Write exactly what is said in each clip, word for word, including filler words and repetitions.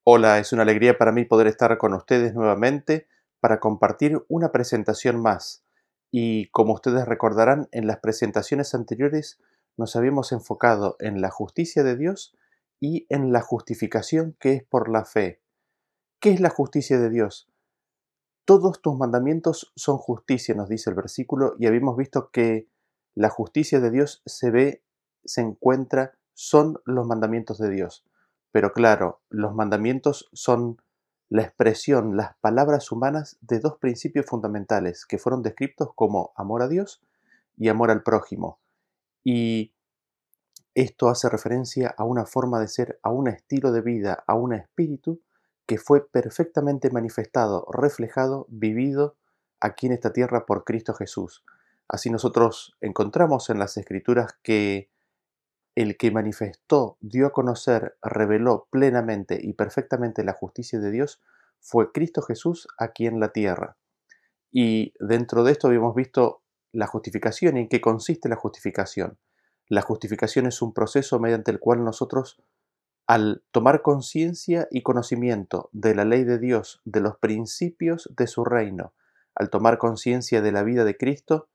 Hola, es una alegría para mí poder estar con ustedes nuevamente para compartir una presentación más. Y como ustedes recordarán, en las presentaciones anteriores nos habíamos enfocado en la justicia de Dios y en la justificación que es por la fe. ¿Qué es la justicia de Dios? Todos tus mandamientos son justicia, nos dice el versículo, y habíamos visto que la justicia de Dios se ve, se encuentra, son los mandamientos de Dios. Pero claro, los mandamientos son la expresión, las palabras humanas de dos principios fundamentales que fueron descritos como amor a Dios y amor al prójimo. Y esto hace referencia a una forma de ser, a un estilo de vida, a un espíritu que fue perfectamente manifestado, reflejado, vivido aquí en esta tierra por Cristo Jesús. Así nosotros encontramos en las Escrituras que el que manifestó, dio a conocer, reveló plenamente y perfectamente la justicia de Dios fue Cristo Jesús aquí en la tierra. Y dentro de esto habíamos visto la justificación y en qué consiste la justificación. La justificación es un proceso mediante el cual nosotros, al tomar conciencia y conocimiento de la ley de Dios, de los principios de su reino, al tomar conciencia de la vida de Cristo,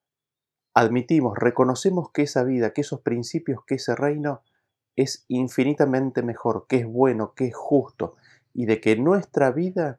admitimos, reconocemos que esa vida, que esos principios, que ese reino es infinitamente mejor, que es bueno, que es justo, y de que nuestra vida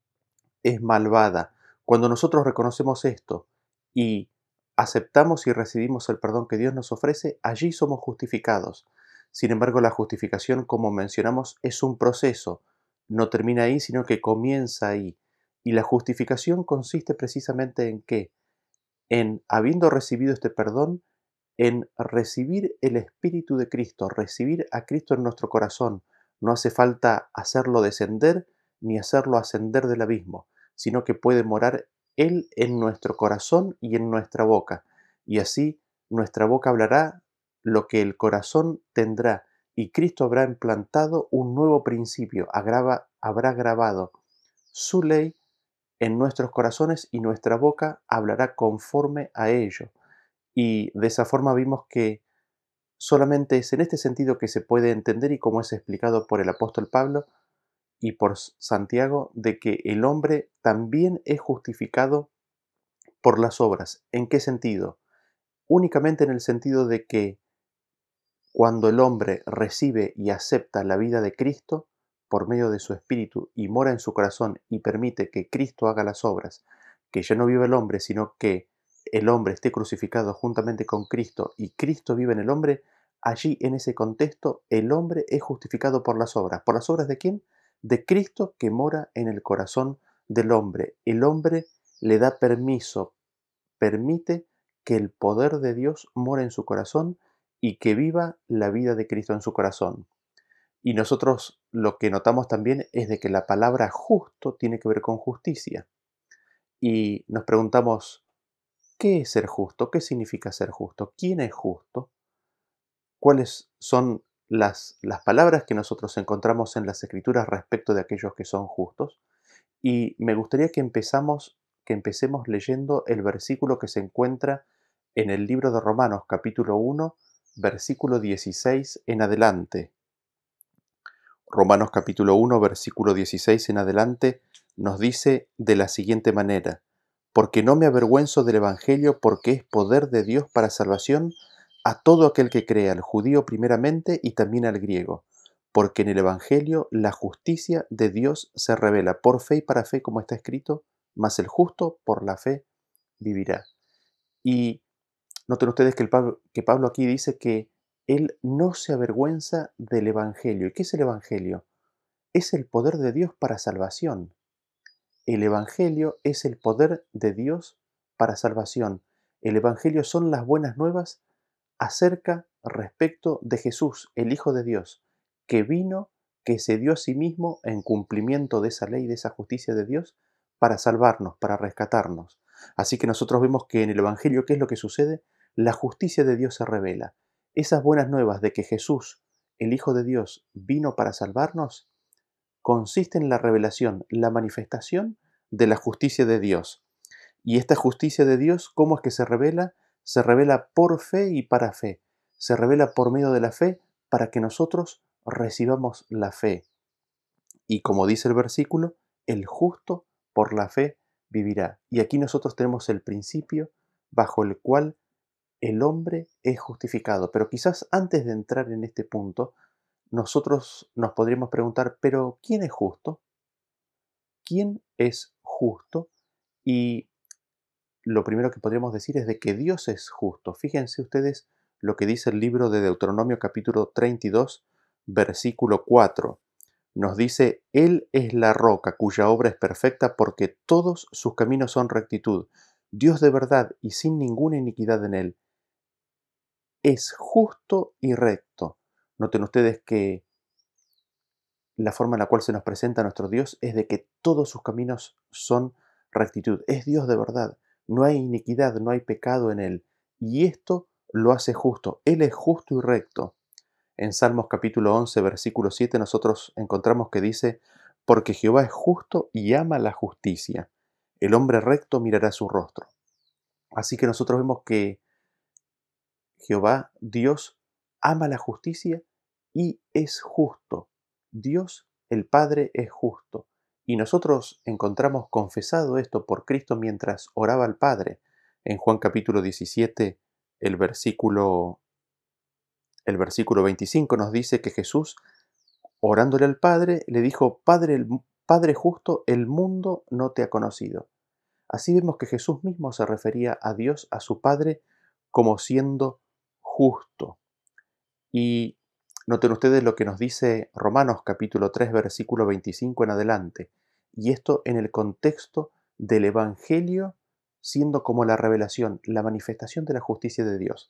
es malvada. Cuando nosotros reconocemos esto y aceptamos y recibimos el perdón que Dios nos ofrece, allí somos justificados. Sin embargo, la justificación, como mencionamos, es un proceso. No termina ahí, sino que comienza ahí. Y la justificación consiste precisamente en qué? En, habiendo recibido este perdón, en recibir el Espíritu de Cristo, recibir a Cristo en nuestro corazón. No hace falta hacerlo descender ni hacerlo ascender del abismo, sino que puede morar Él en nuestro corazón y en nuestra boca. Y así nuestra boca hablará lo que el corazón tendrá, y Cristo habrá implantado un nuevo principio, agrava- habrá grabado su ley en nuestros corazones y nuestra boca hablará conforme a ello. Y de esa forma vimos que solamente es en este sentido que se puede entender y como es explicado por el apóstol Pablo y por S- Santiago, de que el hombre también es justificado por las obras. ¿En qué sentido? Únicamente en el sentido de que cuando el hombre recibe y acepta la vida de Cristo por medio de su espíritu y mora en su corazón y permite que Cristo haga las obras, que ya no vive el hombre, sino que el hombre esté crucificado juntamente con Cristo y Cristo vive en el hombre, allí en ese contexto el hombre es justificado por las obras. ¿Por las obras de quién? De Cristo que mora en el corazón del hombre. El hombre le da permiso, permite que el poder de Dios more en su corazón y que viva la vida de Cristo en su corazón. Y nosotros lo que notamos también es de que la palabra justo tiene que ver con justicia. Y nos preguntamos, ¿qué es ser justo? ¿Qué significa ser justo? ¿Quién es justo? ¿Cuáles son las, las palabras que nosotros encontramos en las Escrituras respecto de aquellos que son justos? Y me gustaría que empezamos, que empecemos leyendo el versículo que se encuentra en el libro de Romanos, capítulo uno, versículo dieciséis en adelante. Romanos capítulo uno, versículo dieciséis en adelante, nos dice de la siguiente manera: porque no me avergüenzo del Evangelio, porque es poder de Dios para salvación a todo aquel que crea, al judío primeramente y también al griego, porque en el Evangelio la justicia de Dios se revela por fe y para fe, como está escrito, mas el justo por la fe vivirá. Y noten ustedes que, el Pablo, que Pablo aquí dice que él no se avergüenza del Evangelio. ¿Y qué es el Evangelio? Es el poder de Dios para salvación. El Evangelio es el poder de Dios para salvación. El Evangelio son las buenas nuevas acerca, respecto de Jesús, el Hijo de Dios, que vino, que se dio a sí mismo en cumplimiento de esa ley, de esa justicia de Dios, para salvarnos, para rescatarnos. Así que nosotros vemos que en el Evangelio, ¿qué es lo que sucede? La justicia de Dios se revela. Esas buenas nuevas de que Jesús, el Hijo de Dios, vino para salvarnos, consiste en la revelación, la manifestación de la justicia de Dios. Y esta justicia de Dios, ¿cómo es que se revela? Se revela por fe y para fe. Se revela por medio de la fe para que nosotros recibamos la fe. Y como dice el versículo, el justo por la fe vivirá. Y aquí nosotros tenemos el principio bajo el cual el hombre es justificado. Pero quizás antes de entrar en este punto, nosotros nos podríamos preguntar, pero ¿quién es justo? ¿Quién es justo? Y lo primero que podríamos decir es de que Dios es justo. Fíjense ustedes lo que dice el libro de Deuteronomio capítulo treinta y dos, versículo cuatro. Nos dice, Él es la roca cuya obra es perfecta porque todos sus caminos son rectitud. Dios de verdad y sin ninguna iniquidad en Él. Es justo y recto. Noten ustedes que la forma en la cual se nos presenta nuestro Dios es de que todos sus caminos son rectitud. Es Dios de verdad. No hay iniquidad, no hay pecado en Él. Y esto lo hace justo. Él es justo y recto. En Salmos capítulo once, versículo siete, nosotros encontramos que dice, porque Jehová es justo y ama la justicia. El hombre recto mirará su rostro. Así que nosotros vemos que Jehová, Dios, ama la justicia y es justo. Dios, el Padre, es justo. Y nosotros encontramos confesado esto por Cristo mientras oraba al Padre. En Juan capítulo diecisiete, el versículo, el versículo veinticinco nos dice que Jesús, orándole al Padre, le dijo, Padre, el, Padre justo, el mundo no te ha conocido. Así vemos que Jesús mismo se refería a Dios, a su Padre, como siendo justo. Y noten ustedes lo que nos dice Romanos capítulo tres, versículo veinticinco en adelante. Y esto en el contexto del Evangelio siendo como la revelación, la manifestación de la justicia de Dios.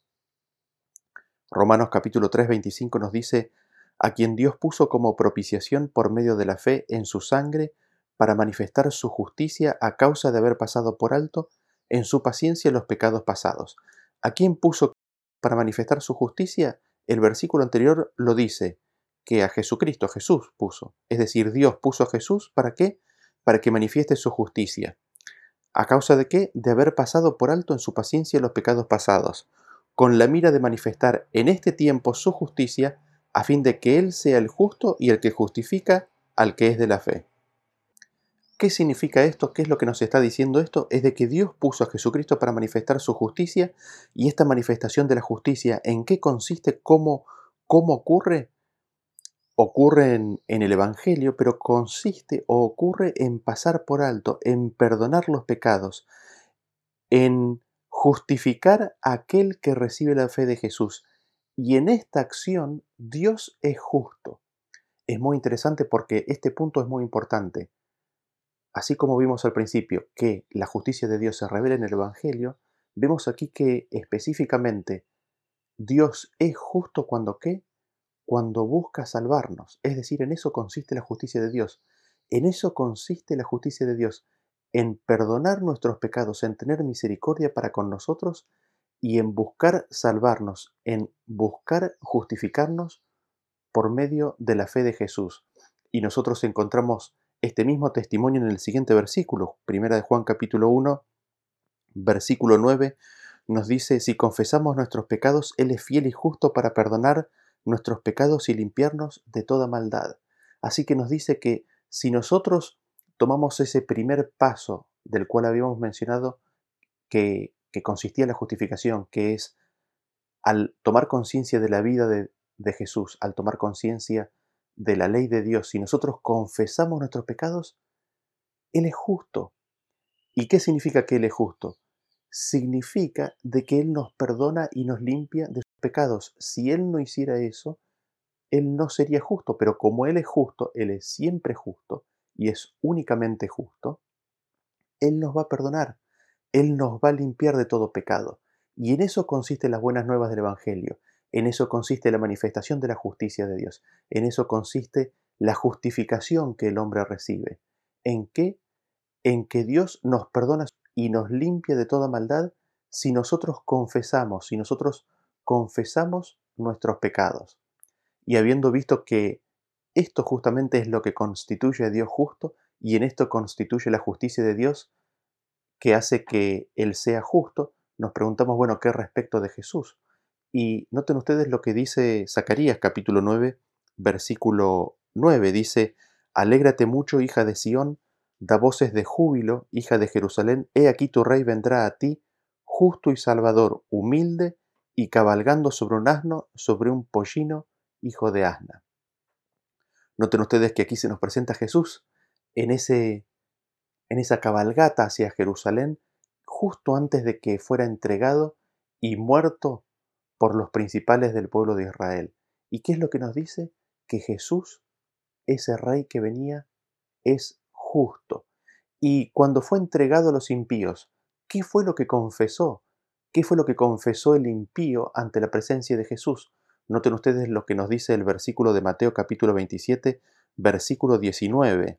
Romanos capítulo tres, veinticinco nos dice, a quien Dios puso como propiciación por medio de la fe en su sangre para manifestar su justicia a causa de haber pasado por alto en su paciencia los pecados pasados. ¿A quién puso para manifestar su justicia? El versículo anterior lo dice, que a Jesucristo, Jesús puso. Es decir, Dios puso a Jesús, ¿para qué? Para que manifieste su justicia. ¿A causa de qué? De haber pasado por alto en su paciencia los pecados pasados, con la mira de manifestar en este tiempo su justicia, a fin de que Él sea el justo y el que justifica al que es de la fe. ¿Qué significa esto? ¿Qué es lo que nos está diciendo esto? Es de que Dios puso a Jesucristo para manifestar su justicia, y esta manifestación de la justicia, ¿en qué consiste? ¿Cómo, cómo ocurre? Ocurre en, en el Evangelio, pero consiste o ocurre en pasar por alto, en perdonar los pecados, en justificar a aquel que recibe la fe de Jesús. Y en esta acción Dios es justo. Es muy interesante porque este punto es muy importante. Así como vimos al principio que la justicia de Dios se revela en el Evangelio, vemos aquí que específicamente Dios es justo cuando ¿qué? Cuando busca salvarnos. Es decir, en eso consiste la justicia de Dios. En eso consiste la justicia de Dios, en perdonar nuestros pecados, en tener misericordia para con nosotros y en buscar salvarnos, en buscar justificarnos por medio de la fe de Jesús. Y nosotros encontramos este mismo testimonio en el siguiente versículo, primera de Juan capítulo uno, versículo nueve, nos dice, si confesamos nuestros pecados, Él es fiel y justo para perdonar nuestros pecados y limpiarnos de toda maldad. Así que nos dice que si nosotros tomamos ese primer paso del cual habíamos mencionado, que, que consistía en la justificación, que es al tomar conciencia de la vida de, de Jesús, al tomar conciencia de la ley de Dios, si nosotros confesamos nuestros pecados, Él es justo. ¿Y qué significa que Él es justo? Significa de que Él nos perdona y nos limpia de sus pecados. Si Él no hiciera eso, Él no sería justo, pero como Él es justo, Él es siempre justo y es únicamente justo, Él nos va a perdonar, Él nos va a limpiar de todo pecado. Y en eso consiste las buenas nuevas del Evangelio, en eso consiste la manifestación de la justicia de Dios, en eso consiste la justificación que el hombre recibe. ¿En qué? En que Dios nos perdona y nos limpia de toda maldad si nosotros confesamos, si nosotros confesamos nuestros pecados. Y habiendo visto que esto justamente es lo que constituye a Dios justo, y en esto constituye la justicia de Dios, que hace que Él sea justo, nos preguntamos, bueno, ¿qué respecto de Jesús? Y noten ustedes lo que dice Zacarías capítulo nueve, versículo nueve, dice, Alégrate mucho, hija de Sión, da voces de júbilo, hija de Jerusalén, he aquí tu rey vendrá a ti, justo y salvador, humilde, y cabalgando sobre un asno, sobre un pollino, hijo de asna. Noten ustedes que aquí se nos presenta Jesús en, ese, en esa cabalgata hacia Jerusalén, justo antes de que fuera entregado y muerto por los principales del pueblo de Israel. ¿Y qué es lo que nos dice? Que Jesús, ese rey que venía, es justo. Y cuando fue entregado a los impíos, ¿qué fue lo que confesó? ¿Qué fue lo que confesó el impío ante la presencia de Jesús? Noten ustedes lo que nos dice el versículo de Mateo capítulo veintisiete, versículo diecinueve.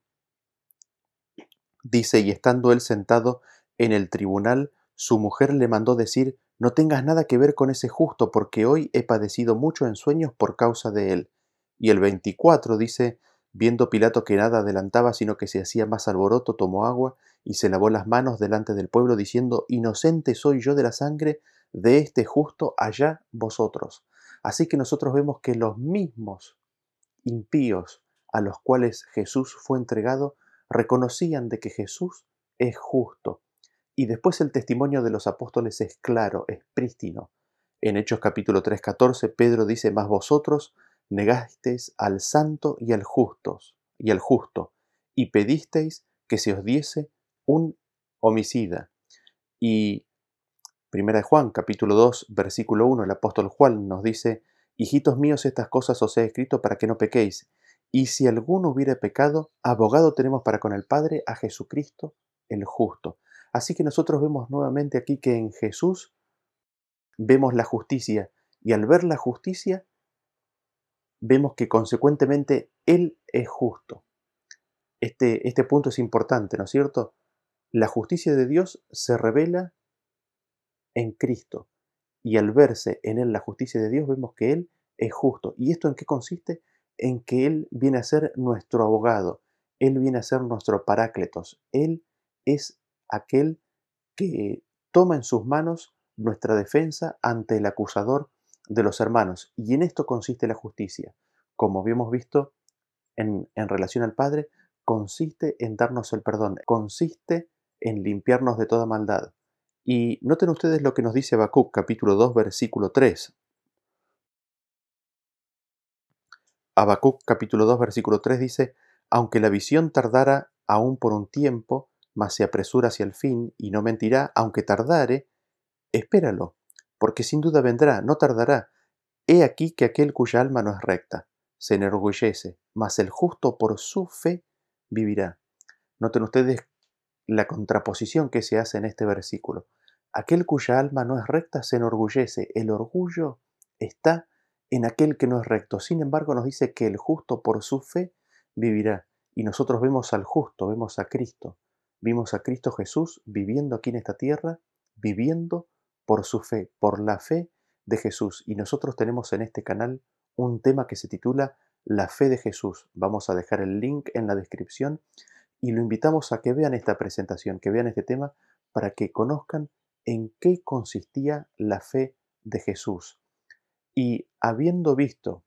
Dice, y estando él sentado en el tribunal, su mujer le mandó decir, no tengas nada que ver con ese justo, porque hoy he padecido mucho en sueños por causa de él. Y el veinticuatro dice, viendo Pilato que nada adelantaba, sino que se hacía más alboroto, tomó agua y se lavó las manos delante del pueblo, diciendo, inocente soy yo de la sangre de este justo, allá vosotros. Así que nosotros vemos que los mismos impíos a los cuales Jesús fue entregado reconocían de que Jesús es justo. Y después el testimonio de los apóstoles es claro, es prístino. En Hechos capítulo tres, catorce, Pedro dice, mas vosotros negasteis al santo y al justos, y al justo, y pedisteis que se os diese un homicida. Y Primera de Juan, capítulo dos, versículo uno, el apóstol Juan nos dice, hijitos míos, estas cosas os he escrito para que no pequéis. Y si alguno hubiere pecado, abogado tenemos para con el Padre a Jesucristo, el justo. Así que nosotros vemos nuevamente aquí que en Jesús vemos la justicia, y al ver la justicia, vemos que consecuentemente Él es justo. Este, este punto es importante, ¿no es cierto? La justicia de Dios se revela en Cristo. Y al verse en él la justicia de Dios, vemos que Él es justo. ¿Y esto en qué consiste? En que Él viene a ser nuestro abogado, Él viene a ser nuestro parácletos, Él es aquel que toma en sus manos nuestra defensa ante el acusador de los hermanos. Y en esto consiste la justicia. Como habíamos visto en, en relación al Padre, consiste en darnos el perdón, consiste en limpiarnos de toda maldad. Y noten ustedes lo que nos dice Habacuc, capítulo dos, versículo tres. Habacuc, capítulo dos, versículo tres dice, aunque la visión tardara aún por un tiempo, mas se apresura hacia el fin, y no mentirá, aunque tardare, espéralo, porque sin duda vendrá, no tardará. He aquí que aquel cuya alma no es recta, se enorgullece, mas el justo por su fe vivirá. Noten ustedes la contraposición que se hace en este versículo. Aquel cuya alma no es recta se enorgullece. El orgullo está en aquel que no es recto. Sin embargo, nos dice que el justo por su fe vivirá. Y nosotros vemos al justo, vemos a Cristo. Vimos a Cristo Jesús viviendo aquí en esta tierra, viviendo por su fe, por la fe de Jesús. Y nosotros tenemos en este canal un tema que se titula La fe de Jesús. Vamos a dejar el link en la descripción y lo invitamos a que vean esta presentación, que vean este tema, para que conozcan en qué consistía la fe de Jesús. Y habiendo visto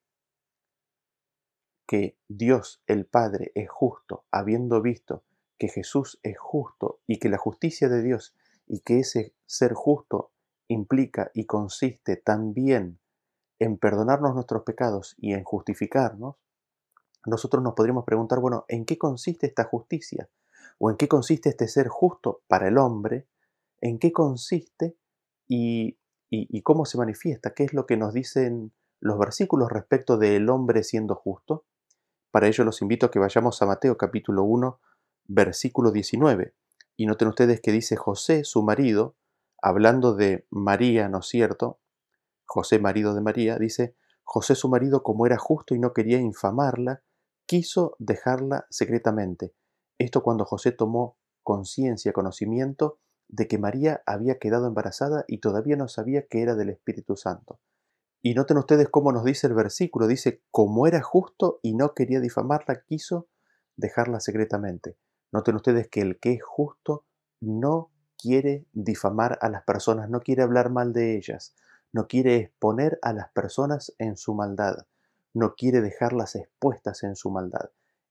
que Dios el Padre es justo, habiendo visto que Jesús es justo y que la justicia de Dios y que ese ser justo implica y consiste también en perdonarnos nuestros pecados y en justificarnos, nosotros nos podríamos preguntar, bueno, ¿en qué consiste esta justicia? ¿O en qué consiste este ser justo para el hombre? ¿En qué consiste y, y, y cómo se manifiesta? ¿Qué es lo que nos dicen los versículos respecto del hombre siendo justo? Para ello los invito a que vayamos a Mateo capítulo uno, versículo diecinueve. Y noten ustedes que dice José, su marido, hablando de María, ¿no es cierto? José, marido de María, dice, José su marido, como era justo y no quería infamarla, quiso dejarla secretamente. Esto cuando José tomó conciencia, conocimiento de que María había quedado embarazada y todavía no sabía que era del Espíritu Santo. Y noten ustedes cómo nos dice el versículo, dice, como era justo y no quería difamarla, quiso dejarla secretamente. Noten ustedes que el que es justo no quiere difamar a las personas, no quiere hablar mal de ellas, no quiere exponer a las personas en su maldad, no quiere dejarlas expuestas en su maldad.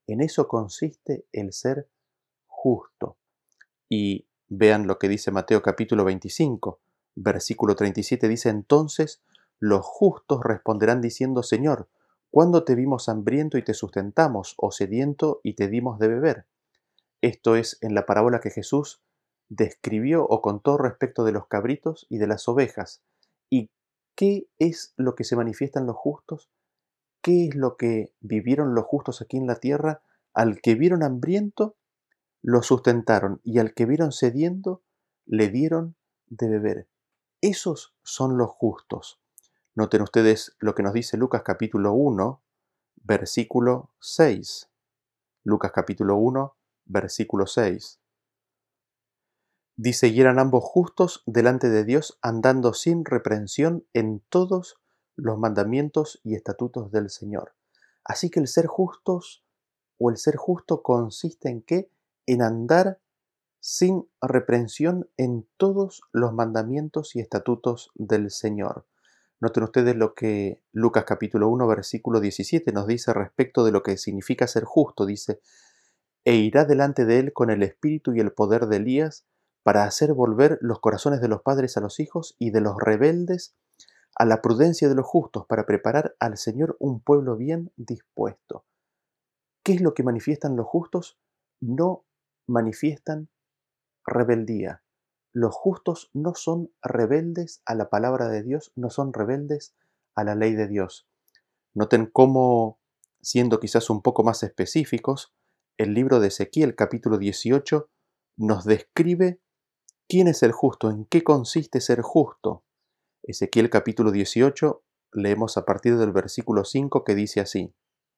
En eso consiste el ser justo. Y vean lo que dice Mateo capítulo veinticinco, versículo treinta y siete, dice: entonces los justos responderán diciendo: Señor, ¿cuándo te vimos hambriento y te sustentamos, o sediento y te dimos de beber? Esto es en la parábola que Jesús describió o contó respecto de los cabritos y de las ovejas. ¿Y qué es lo que se manifiesta en los justos? ¿Qué es lo que vivieron los justos aquí en la tierra? Al que vieron hambriento, lo sustentaron, y al que vieron sediento, le dieron de beber. Esos son los justos. Noten ustedes lo que nos dice Lucas capítulo uno, versículo seis. Lucas capítulo uno, versículo seis. Dice: y eran ambos justos delante de Dios, andando sin reprensión en todos los mandamientos y estatutos del Señor. Así que el ser justos o el ser justo consiste en qué? En andar sin reprensión en todos los mandamientos y estatutos del Señor. Noten ustedes lo que Lucas capítulo uno, versículo diecisiete nos dice respecto de lo que significa ser justo. Dice: e irá delante de él con el espíritu y el poder de Elías, para hacer volver los corazones de los padres a los hijos y de los rebeldes a la prudencia de los justos, para preparar al Señor un pueblo bien dispuesto. ¿Qué es lo que manifiestan los justos? No manifiestan rebeldía. Los justos no son rebeldes a la palabra de Dios, no son rebeldes a la ley de Dios. Noten cómo, siendo quizás un poco más específicos, el libro de Ezequiel capítulo dieciocho nos describe quién es el justo, en qué consiste ser justo. Ezequiel capítulo dieciocho, leemos a partir del versículo cinco, que dice así: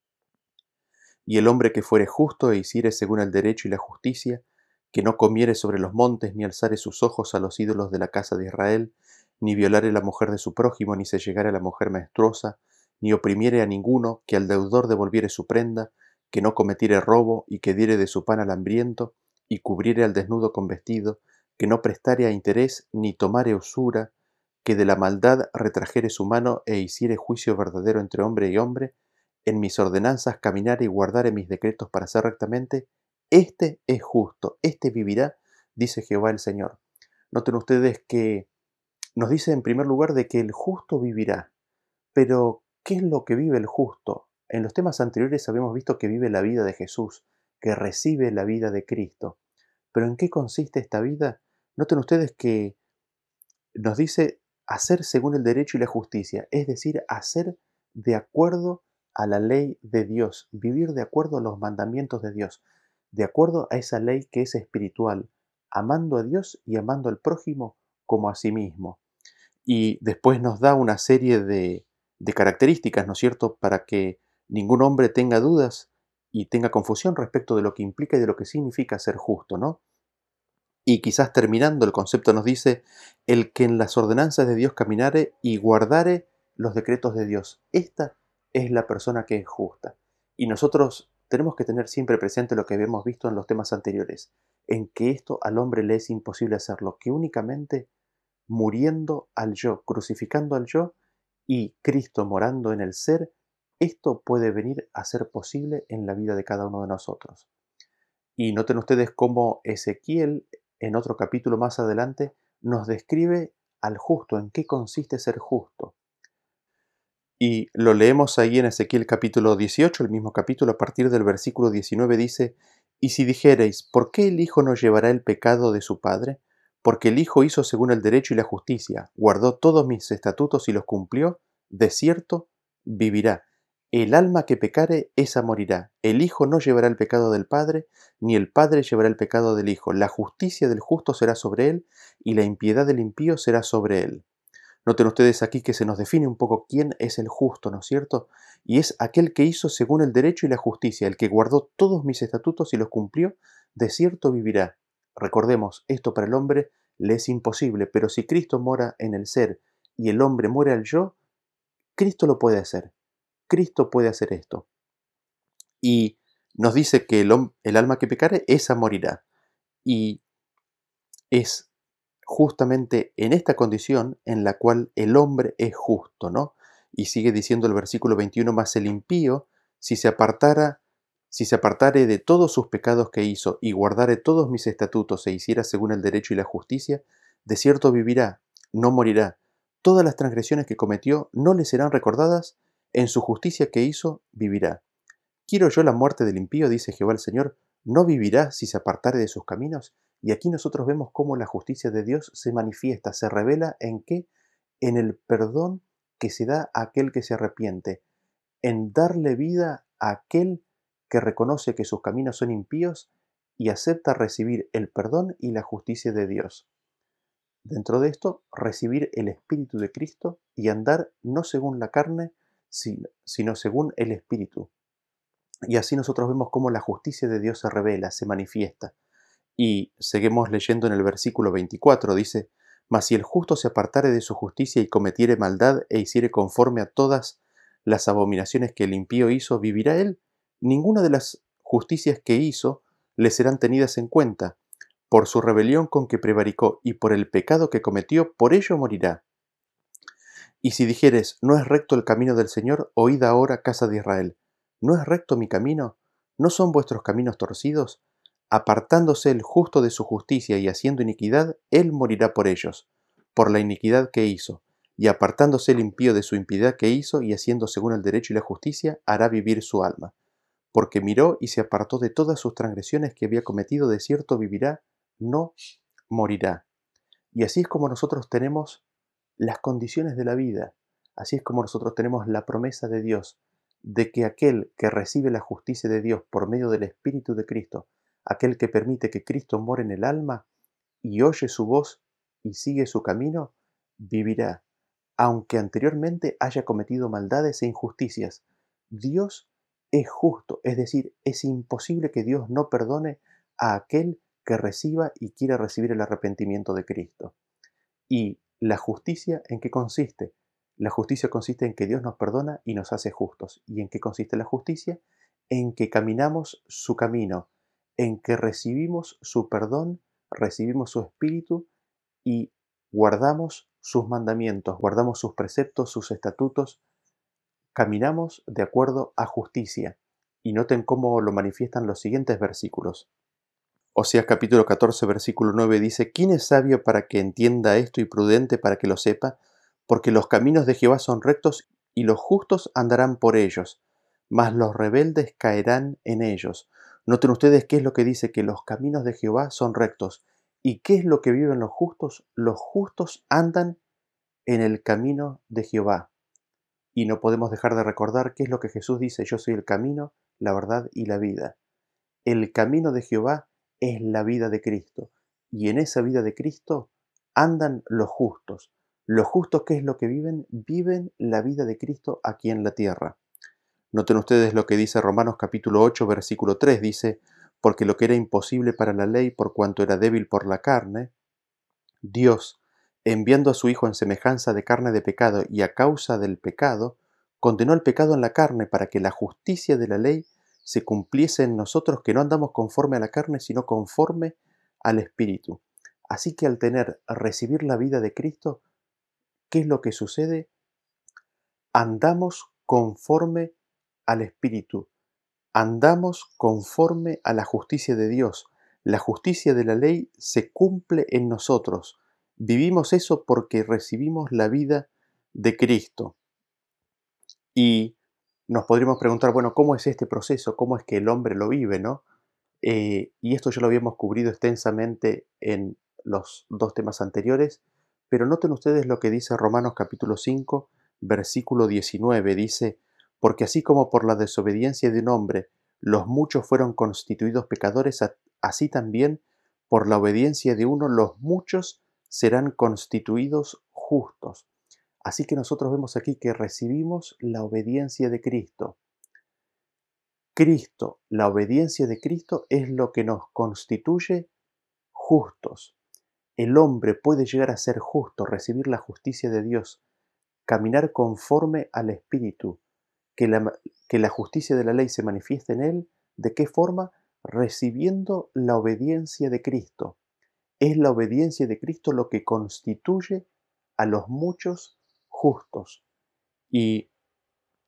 y el hombre que fuere justo e hiciere según el derecho y la justicia, que no comiere sobre los montes, ni alzare sus ojos a los ídolos de la casa de Israel, ni violare la mujer de su prójimo, ni se llegare a la mujer menstruosa, ni oprimiere a ninguno, que al deudor devolviere su prenda, que no cometiere robo, y que diere de su pan al hambriento, y cubriere al desnudo con vestido, que no prestare a interés, ni tomare usura, que de la maldad retrajere su mano, e hiciere juicio verdadero entre hombre y hombre, en mis ordenanzas caminare y guardare mis decretos para hacer rectamente, este es justo, este vivirá, dice Jehová el Señor. Noten ustedes que nos dice en primer lugar de que el justo vivirá. Pero, ¿qué es lo que vive el justo? En los temas anteriores habíamos visto que vive la vida de Jesús, que recibe la vida de Cristo. Pero ¿en qué consiste esta vida? Noten ustedes que nos dice hacer según el derecho y la justicia, es decir, hacer de acuerdo a la ley de Dios, vivir de acuerdo a los mandamientos de Dios, de acuerdo a esa ley que es espiritual, amando a Dios y amando al prójimo como a sí mismo. Y después nos da una serie de, de características, ¿no es cierto?, para que ningún hombre tenga dudas y tenga confusión respecto de lo que implica y de lo que significa ser justo, ¿no? Y quizás terminando, el concepto nos dice: el que en las ordenanzas de Dios caminare y guardare los decretos de Dios. Esta es la persona que es justa. Y nosotros tenemos que tener siempre presente lo que habíamos visto en los temas anteriores, en que esto al hombre le es imposible hacerlo, que únicamente muriendo al yo, crucificando al yo y Cristo morando en el ser, esto puede venir a ser posible en la vida de cada uno de nosotros. Y noten ustedes cómo Ezequiel, en otro capítulo más adelante, nos describe al justo, en qué consiste ser justo. Y lo leemos ahí en Ezequiel capítulo dieciocho, el mismo capítulo, a partir del versículo diecinueve dice: y si dijereis, ¿por qué el Hijo no llevará el pecado de su Padre? Porque el Hijo hizo según el derecho y la justicia, guardó todos mis estatutos y los cumplió, de cierto vivirá. El alma que pecare, esa morirá. El Hijo no llevará el pecado del Padre, ni el Padre llevará el pecado del Hijo. La justicia del justo será sobre él, y la impiedad del impío será sobre él. Noten ustedes aquí que se nos define un poco quién es el justo, ¿no es cierto? Y es aquel que hizo según el derecho y la justicia, el que guardó todos mis estatutos y los cumplió, de cierto vivirá. Recordemos, esto para el hombre le es imposible, pero si Cristo mora en el ser y el hombre muere al yo, Cristo lo puede hacer. Cristo puede hacer esto. Y nos dice que el, hom- el alma que pecare, esa morirá. Y es justamente en esta condición en la cual el hombre es justo, ¿no? Y sigue diciendo el versículo veintiuno: mas el impío, si se apartara Si se apartare de todos sus pecados que hizo, y guardare todos mis estatutos, e hiciera según el derecho y la justicia, de cierto vivirá, no morirá. Todas las transgresiones que cometió no le serán recordadas, en su justicia que hizo, vivirá. Quiero yo la muerte del impío, dice Jehová el Señor, no vivirá si se apartare de sus caminos. Y aquí nosotros vemos cómo la justicia de Dios se manifiesta, se revela en qué, en el perdón que se da a aquel que se arrepiente, en darle vida a aquel que reconoce que sus caminos son impíos y acepta recibir el perdón y la justicia de Dios. Dentro de esto, recibir el Espíritu de Cristo y andar no según la carne, sino según el Espíritu. Y así nosotros vemos cómo la justicia de Dios se revela, se manifiesta. Y seguimos leyendo en el versículo veinticuatro, dice, Mas si el justo se apartare de su justicia y cometiere maldad e hiciere conforme a todas las abominaciones que el impío hizo, ¿vivirá él? Ninguna de las justicias que hizo le serán tenidas en cuenta. Por su rebelión con que prevaricó y por el pecado que cometió, por ello morirá. Y si dijeres, no es recto el camino del Señor, oíd ahora, casa de Israel. ¿No es recto mi camino? ¿No son vuestros caminos torcidos? Apartándose el justo de su justicia y haciendo iniquidad, él morirá por ellos, por la iniquidad que hizo. Y apartándose el impío de su impiedad que hizo y haciendo según el derecho y la justicia, hará vivir su alma. Porque miró y se apartó de todas sus transgresiones que había cometido, de cierto vivirá, no morirá. Y así es como nosotros tenemos las condiciones de la vida. Así es como nosotros tenemos la promesa de Dios de que aquel que recibe la justicia de Dios por medio del Espíritu de Cristo, aquel que permite que Cristo more en el alma y oye su voz y sigue su camino, vivirá, aunque anteriormente haya cometido maldades e injusticias. Dios es justo, es decir, es imposible que Dios no perdone a aquel que reciba y quiera recibir el arrepentimiento de Cristo. ¿Y la justicia en qué consiste? La justicia consiste en que Dios nos perdona y nos hace justos. ¿Y en qué consiste la justicia? En que caminamos su camino, en que recibimos su perdón, recibimos su espíritu y guardamos sus mandamientos, guardamos sus preceptos, sus estatutos, caminamos de acuerdo a justicia. Y noten cómo lo manifiestan los siguientes versículos. Oseas capítulo catorce, versículo nueve dice, ¿quién es sabio para que entienda esto y prudente para que lo sepa? Porque los caminos de Jehová son rectos y los justos andarán por ellos, mas los rebeldes caerán en ellos. Noten ustedes qué es lo que dice, que los caminos de Jehová son rectos. ¿Y qué es lo que viven los justos? Los justos andan en el camino de Jehová. Y no podemos dejar de recordar qué es lo que Jesús dice, yo soy el camino, la verdad y la vida. El camino de Jehová es la vida de Cristo, y en esa vida de Cristo andan los justos. Los justos, ¿qué es lo que viven? Viven la vida de Cristo aquí en la tierra. Noten ustedes lo que dice Romanos capítulo ocho, versículo tres, dice, porque lo que era imposible para la ley, por cuanto era débil por la carne, Dios, enviando a su Hijo en semejanza de carne de pecado y a causa del pecado, condenó el pecado en la carne para que la justicia de la ley se cumpliese en nosotros, que no andamos conforme a la carne, sino conforme al Espíritu. Así que al tener, recibir la vida de Cristo, ¿qué es lo que sucede? Andamos conforme al Espíritu, andamos conforme a la justicia de Dios. La justicia de la ley se cumple en nosotros. Vivimos eso porque recibimos la vida de Cristo. Y nos podríamos preguntar, bueno, ¿cómo es este proceso? ¿Cómo es que el hombre lo vive, no? Eh, y esto ya lo habíamos cubrido extensamente en los dos temas anteriores, pero noten ustedes lo que dice Romanos capítulo cinco, versículo diecinueve. Dice, porque así como por la desobediencia de un hombre los muchos fueron constituidos pecadores, a- así también por la obediencia de uno los muchos serán constituidos justos. Así que nosotros vemos aquí que recibimos la obediencia de Cristo. Cristo, la obediencia de Cristo es lo que nos constituye justos. El hombre puede llegar a ser justo, recibir la justicia de Dios, caminar conforme al Espíritu, que la, que la justicia de la ley se manifieste en él. ¿De qué forma? Recibiendo la obediencia de Cristo. Es la obediencia de Cristo lo que constituye a los muchos justos. Y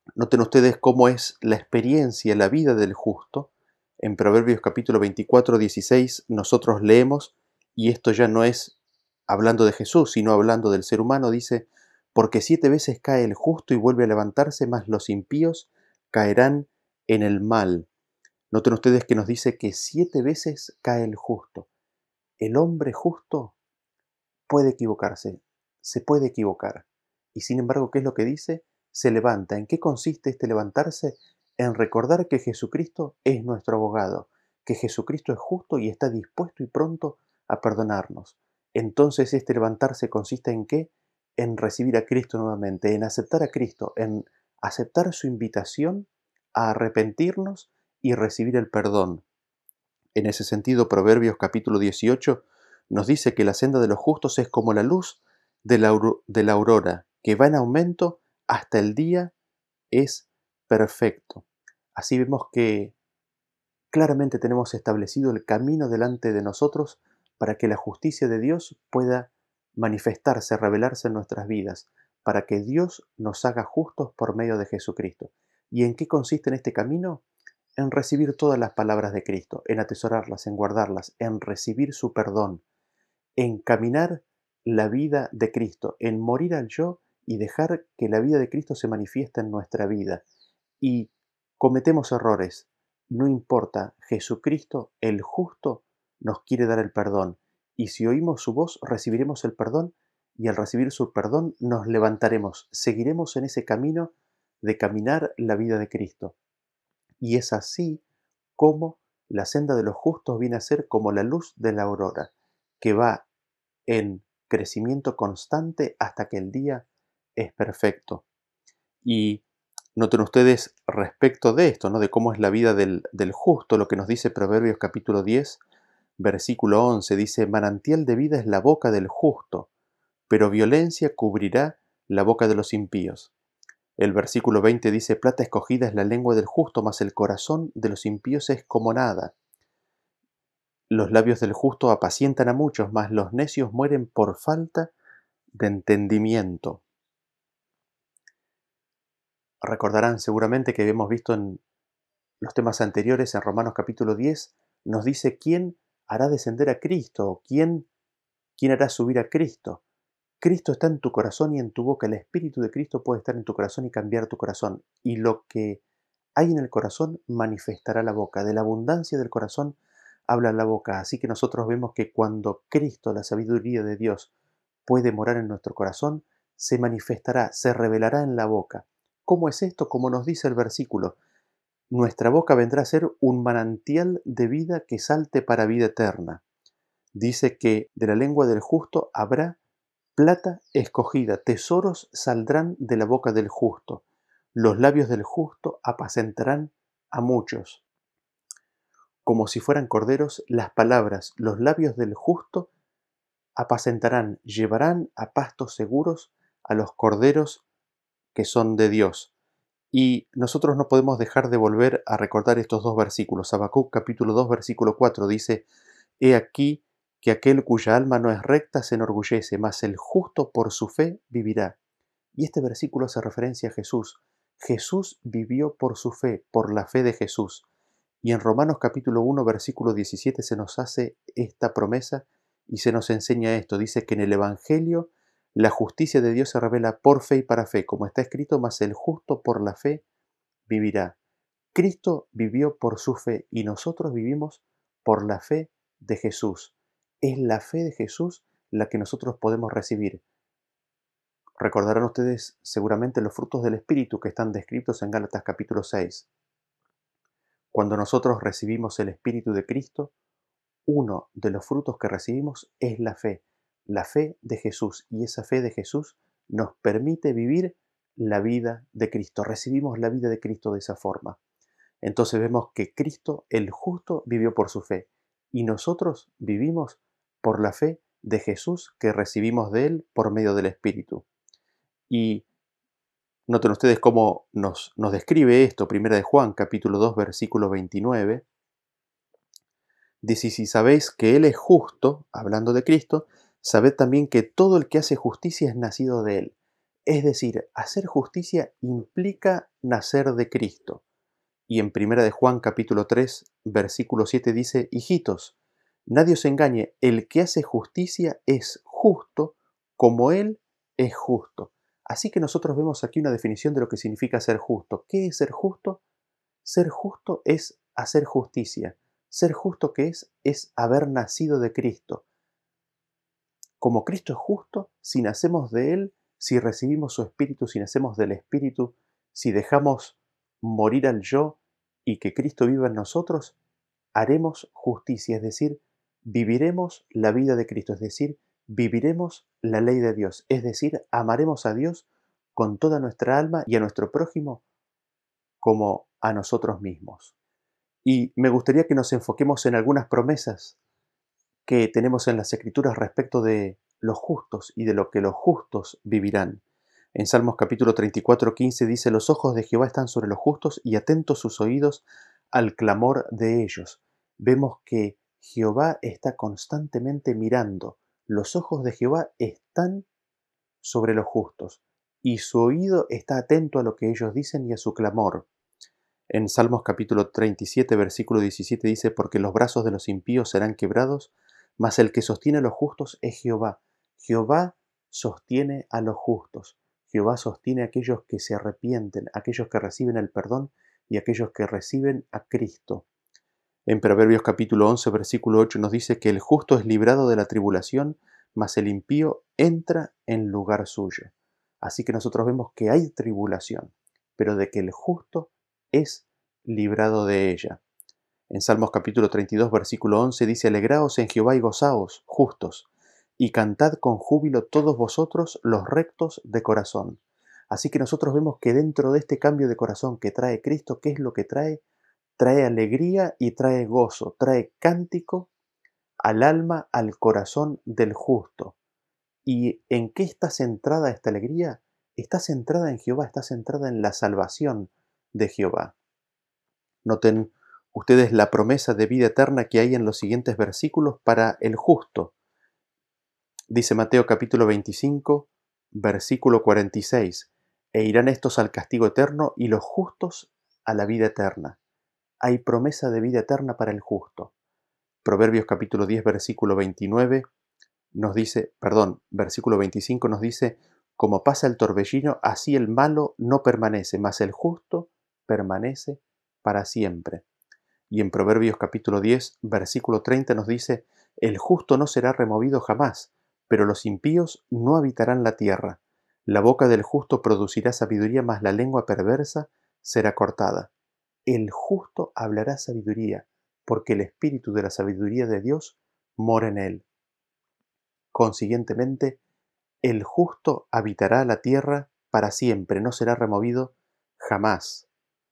Noten ustedes cómo es la experiencia, la vida del justo. En Proverbios capítulo veinticuatro, dieciséis, nosotros leemos, y esto ya no es hablando de Jesús, sino hablando del ser humano, dice, porque siete veces cae el justo y vuelve a levantarse, mas los impíos caerán en el mal. Noten ustedes que nos dice que siete veces cae el justo. El hombre justo puede equivocarse, se puede equivocar. Y sin embargo, ¿qué es lo que dice? Se levanta. ¿En qué consiste este levantarse? En recordar que Jesucristo es nuestro abogado, que Jesucristo es justo y está dispuesto y pronto a perdonarnos. Entonces, este levantarse consiste en qué? En recibir a Cristo nuevamente, en aceptar a Cristo, en aceptar su invitación a arrepentirnos y recibir el perdón. En ese sentido, Proverbios capítulo dieciocho nos dice que la senda de los justos es como la luz de la, de la aurora, que va en aumento hasta el día es perfecto. Así vemos que claramente tenemos establecido el camino delante de nosotros para que la justicia de Dios pueda manifestarse, revelarse en nuestras vidas, para que Dios nos haga justos por medio de Jesucristo. ¿Y en qué consiste en este camino? En recibir todas las palabras de Cristo, en atesorarlas, en guardarlas, en recibir su perdón, en caminar la vida de Cristo, en morir al yo y dejar que la vida de Cristo se manifieste en nuestra vida. Y cometemos errores, no importa, Jesucristo, el justo, nos quiere dar el perdón. Y si oímos su voz, recibiremos el perdón y al recibir su perdón nos levantaremos, seguiremos en ese camino de caminar la vida de Cristo. Y es así como la senda de los justos viene a ser como la luz de la aurora, que va en crecimiento constante hasta que el día es perfecto. Y noten ustedes respecto de esto, ¿no? De cómo es la vida del, del justo, lo que nos dice Proverbios capítulo diez, versículo once, dice, manantial de vida es la boca del justo, pero violencia cubrirá la boca de los impíos. El versículo veinte dice, plata escogida es la lengua del justo, mas el corazón de los impíos es como nada. Los labios del justo apacientan a muchos, mas los necios mueren por falta de entendimiento. Recordarán seguramente que hemos visto en los temas anteriores, en Romanos capítulo diez, nos dice quién hará descender a Cristo, quién, quién hará subir a Cristo. Cristo está en tu corazón y en tu boca. El Espíritu de Cristo puede estar en tu corazón y cambiar tu corazón. Y lo que hay en el corazón manifestará la boca. De la abundancia del corazón habla la boca. Así que nosotros vemos que cuando Cristo, la sabiduría de Dios, puede morar en nuestro corazón, se manifestará, se revelará en la boca. ¿Cómo es esto? Como nos dice el versículo, nuestra boca vendrá a ser un manantial de vida que salte para vida eterna. Dice que de la lengua del justo habrá plata escogida, tesoros saldrán de la boca del justo. Los labios del justo apacentarán a muchos. Como si fueran corderos, las palabras, los labios del justo apacentarán, llevarán a pastos seguros a los corderos que son de Dios. Y nosotros no podemos dejar de volver a recordar estos dos versículos. Habacuc capítulo dos, versículo cuatro dice, He aquí que aquel cuya alma no es recta se enorgullece, mas el justo por su fe vivirá. Y este versículo hace referencia a Jesús. Jesús vivió por su fe, por la fe de Jesús. Y en Romanos capítulo uno, versículo diecisiete se nos hace esta promesa y se nos enseña esto. Dice que en el Evangelio la justicia de Dios se revela por fe y para fe, como está escrito, mas el justo por la fe vivirá. Cristo vivió por su fe y nosotros vivimos por la fe de Jesús. Es la fe de Jesús la que nosotros podemos recibir. Recordarán ustedes seguramente los frutos del Espíritu que están descritos en Gálatas capítulo seis. Cuando nosotros recibimos el Espíritu de Cristo, uno de los frutos que recibimos es la fe, la fe de Jesús, y esa fe de Jesús nos permite vivir la vida de Cristo. Recibimos la vida de Cristo de esa forma. Entonces vemos que Cristo, el justo, vivió por su fe, y nosotros vivimos por la fe de Jesús que recibimos de Él por medio del Espíritu. Y noten ustedes cómo nos, nos describe esto, Primera de Juan, capítulo dos, versículo veintinueve. Dice, si sabéis que Él es justo, hablando de Cristo, sabed también que todo el que hace justicia es nacido de Él. Es decir, hacer justicia implica nacer de Cristo. Y en Primera de Juan capítulo tres, versículo siete dice, hijitos, nadie os engañe, el que hace justicia es justo como Él es justo. Así que nosotros vemos aquí una definición de lo que significa ser justo. ¿Qué es ser justo? Ser justo es hacer justicia. Ser justo, ¿qué es? Es haber nacido de Cristo. Como Cristo es justo, si nacemos de Él, si recibimos su Espíritu, si nacemos del Espíritu, si dejamos morir al yo y que Cristo viva en nosotros, haremos justicia, es decir, viviremos la vida de Cristo, es decir, viviremos la ley de Dios, es decir, amaremos a Dios con toda nuestra alma y a nuestro prójimo como a nosotros mismos. Y me gustaría que nos enfoquemos en algunas promesas que tenemos en las Escrituras respecto de los justos y de lo que los justos vivirán. En Salmos capítulo treinta y cuatro, quince dice, los ojos de Jehová están sobre los justos y atentos sus oídos al clamor de ellos. Vemos que Jehová está constantemente mirando. Los ojos de Jehová están sobre los justos y su oído está atento a lo que ellos dicen y a su clamor. En Salmos capítulo treinta y siete, versículo diecisiete dice, porque los brazos de los impíos serán quebrados, mas el que sostiene a los justos es Jehová. Jehová sostiene a los justos. Jehová sostiene a aquellos que se arrepienten, aquellos que reciben el perdón y aquellos que reciben a Cristo. En Proverbios capítulo once, versículo ocho nos dice que el justo es librado de la tribulación, mas el impío entra en lugar suyo. Así que nosotros vemos que hay tribulación, pero de que el justo es librado de ella. En Salmos capítulo treinta y dos, versículo once dice, alegraos en Jehová y gozaos, justos, y cantad con júbilo todos vosotros los rectos de corazón. Así que nosotros vemos que dentro de este cambio de corazón que trae Cristo, ¿qué es lo que trae? Trae alegría y trae gozo, trae cántico al alma, al corazón del justo. ¿Y en qué está centrada esta alegría? Está centrada en Jehová, está centrada en la salvación de Jehová. Noten ustedes la promesa de vida eterna que hay en los siguientes versículos para el justo. Dice Mateo capítulo veinticinco, versículo cuarenta y seis, e irán estos al castigo eterno y los justos a la vida eterna. Hay promesa de vida eterna para el justo. Proverbios capítulo diez, versículo veintinueve nos dice, perdón, versículo veinticinco nos dice, como pasa el torbellino, así el malo no permanece, mas el justo permanece para siempre. Y en Proverbios capítulo diez, versículo treinta nos dice, el justo no será removido jamás, pero los impíos no habitarán la tierra. La boca del justo producirá sabiduría, mas la lengua perversa será cortada. El justo hablará sabiduría, porque el espíritu de la sabiduría de Dios mora en él. Consiguientemente, el justo habitará la tierra para siempre, no será removido jamás.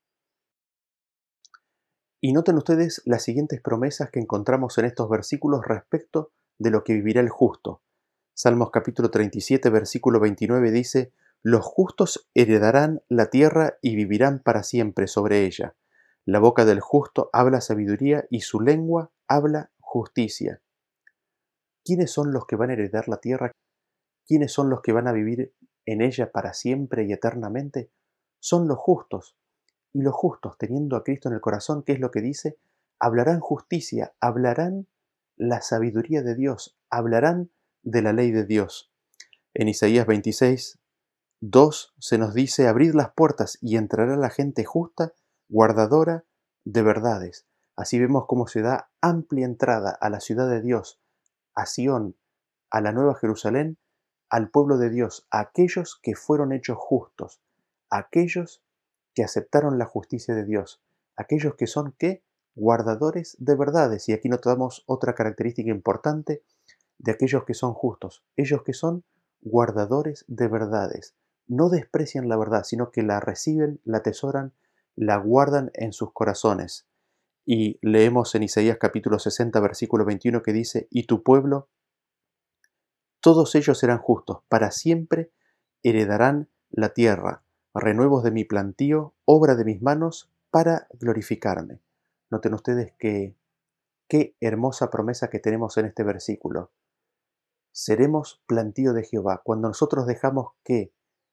Y noten ustedes las siguientes promesas que encontramos en estos versículos respecto de lo que vivirá el justo. Salmos capítulo treinta y siete, versículo veintinueve dice, los justos heredarán la tierra y vivirán para siempre sobre ella. La boca del justo habla sabiduría y su lengua habla justicia. ¿Quiénes son los que van a heredar la tierra? ¿Quiénes son los que van a vivir en ella para siempre y eternamente? Son los justos. Y los justos, teniendo a Cristo en el corazón, ¿qué es lo que dice? Hablarán justicia, hablarán la sabiduría de Dios, hablarán de la ley de Dios. En Isaías veintiséis, dos se nos dice, abrid las puertas y entrará la gente justa, guardadora de verdades. Así vemos cómo se da amplia entrada a la ciudad de Dios, a Sión, a la Nueva Jerusalén, al pueblo de Dios, a aquellos que fueron hechos justos, a aquellos que aceptaron la justicia de Dios, aquellos que son, ¿qué? Guardadores de verdades. Y aquí notamos otra característica importante de aquellos que son justos, ellos que son guardadores de verdades. No desprecian la verdad, sino que la reciben, la atesoran, la guardan en sus corazones. Y leemos en Isaías capítulo sesenta, versículo veintiuno que dice, y tu pueblo, todos ellos serán justos, para siempre heredarán la tierra, renuevos de mi plantío, obra de mis manos, para glorificarme. Noten ustedes que qué hermosa promesa que tenemos en este versículo. Seremos plantío de Jehová. Cuando nosotros dejamos que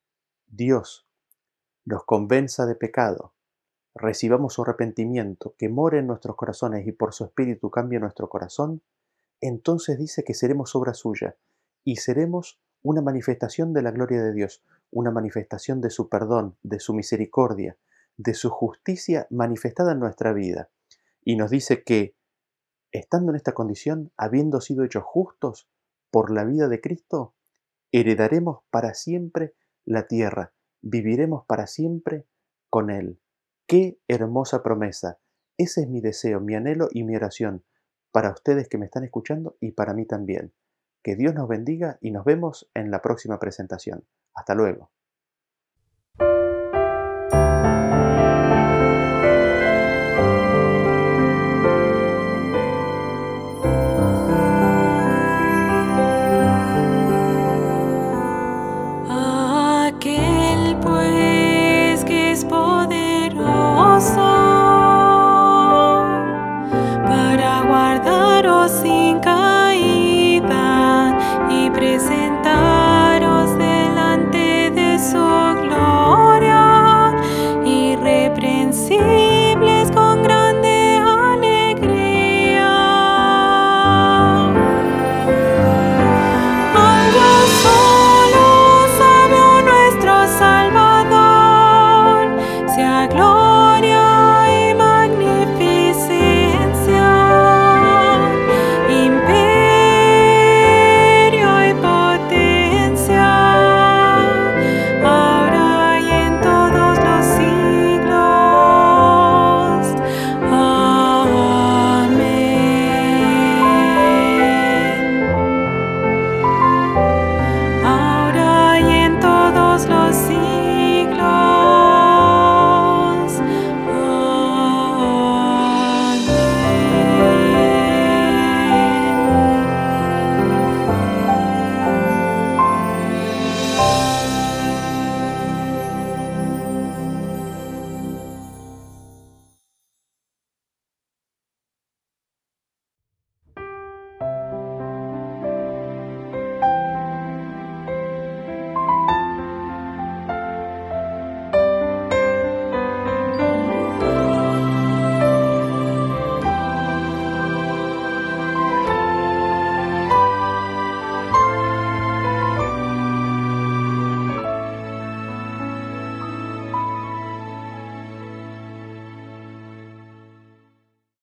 Dios nos convenza de pecado, recibamos su arrepentimiento, que more en nuestros corazones y por su Espíritu cambie nuestro corazón, entonces dice que seremos obra suya y seremos una manifestación de la gloria de Dios, una manifestación de su perdón, de su misericordia, de su justicia manifestada en nuestra vida. Y nos dice que, estando en esta condición, habiendo sido hechos justos por la vida de Cristo, heredaremos para siempre la tierra, viviremos para siempre con Él. ¡Qué hermosa promesa! Ese es mi deseo, mi anhelo y mi oración para ustedes que me están escuchando y para mí también. Que Dios nos bendiga y nos vemos en la próxima presentación. Hasta luego.